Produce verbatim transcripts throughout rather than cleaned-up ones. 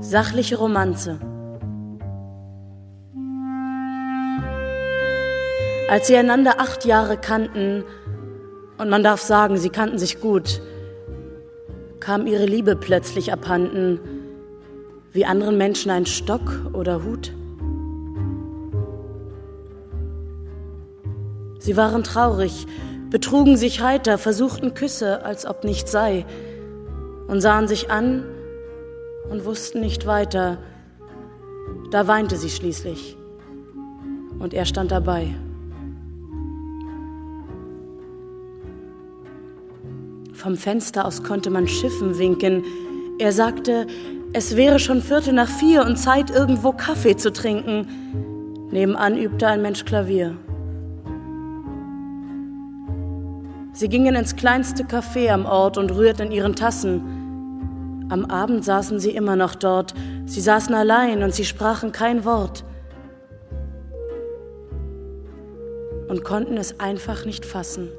Sachliche Romanze. Als sie einander acht Jahre kannten, und man darf sagen, sie kannten sich gut, kam ihre Liebe plötzlich abhanden, wie anderen Menschen ein Stock oder Hut. Sie waren traurig, betrugen sich heiter, versuchten Küsse, als ob nichts sei, und sahen sich an und wussten nicht weiter. Da weinte sie schließlich, und er stand dabei. Vom Fenster aus konnte man Schiffen winken. Er sagte, es wäre schon Viertel nach vier und Zeit, irgendwo Kaffee zu trinken. Nebenan übte ein Mensch Klavier. Sie gingen ins kleinste Café am Ort und rührten in ihren Tassen. Am Abend saßen sie immer noch dort. Sie saßen allein und sie sprachen kein Wort. Und konnten es einfach nicht fassen.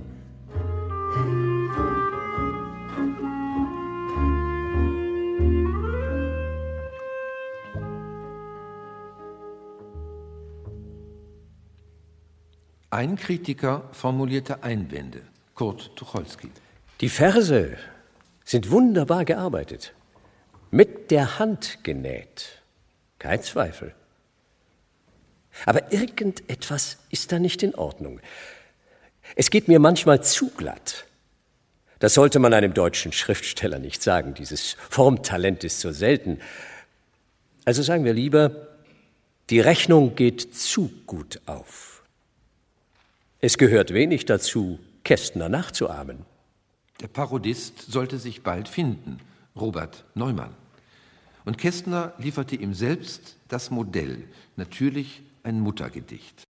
Ein Kritiker formulierte Einwände. Kurt Tucholsky. Die Verse sind wunderbar gearbeitet. Mit der Hand genäht. Kein Zweifel. Aber irgendetwas ist da nicht in Ordnung. Es geht mir manchmal zu glatt. Das sollte man einem deutschen Schriftsteller nicht sagen. Dieses Formtalent ist so selten. Also sagen wir lieber, die Rechnung geht zu gut auf. Es gehört wenig dazu, Kästner nachzuahmen. Der Parodist sollte sich bald finden, Robert Neumann. Und Kästner lieferte ihm selbst das Modell, natürlich ein Muttergedicht.